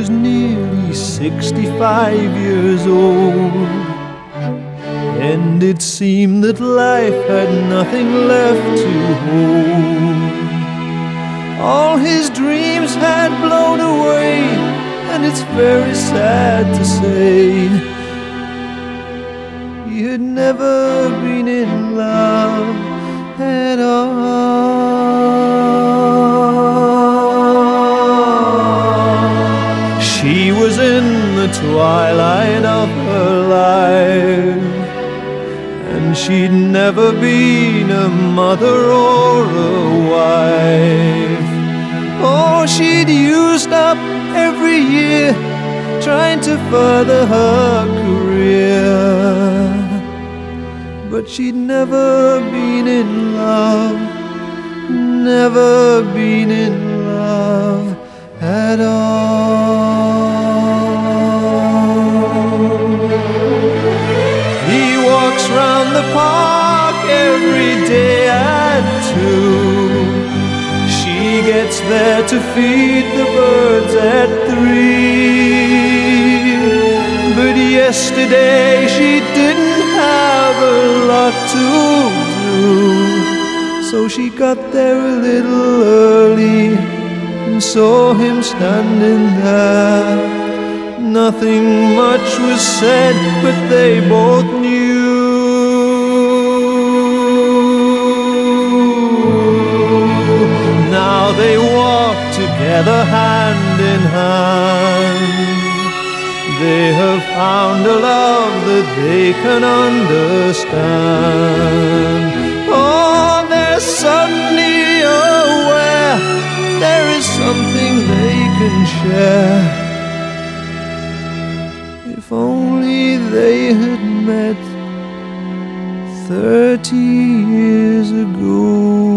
was nearly 65 years old, and it seemed that life had nothing left to hold. All his dreams had blown away, and it's very sad to say he had never been in love at all. She was in the twilight of her life, and she'd never been a mother or a wife. Oh, she'd used up every year trying to further her career, but she'd never been in love, never been in love at all. He walks round the park every day at 2. She gets there to feed the birds at 3. But yesterday she didn't have a lot to do, so she got there a little early and saw him standing there. Nothing much was said, but they both knew. Now they walk together hand in hand. They have found a love that they can understand. Oh, they're suddenly aware there is something they can share. If only they had met 30 years ago.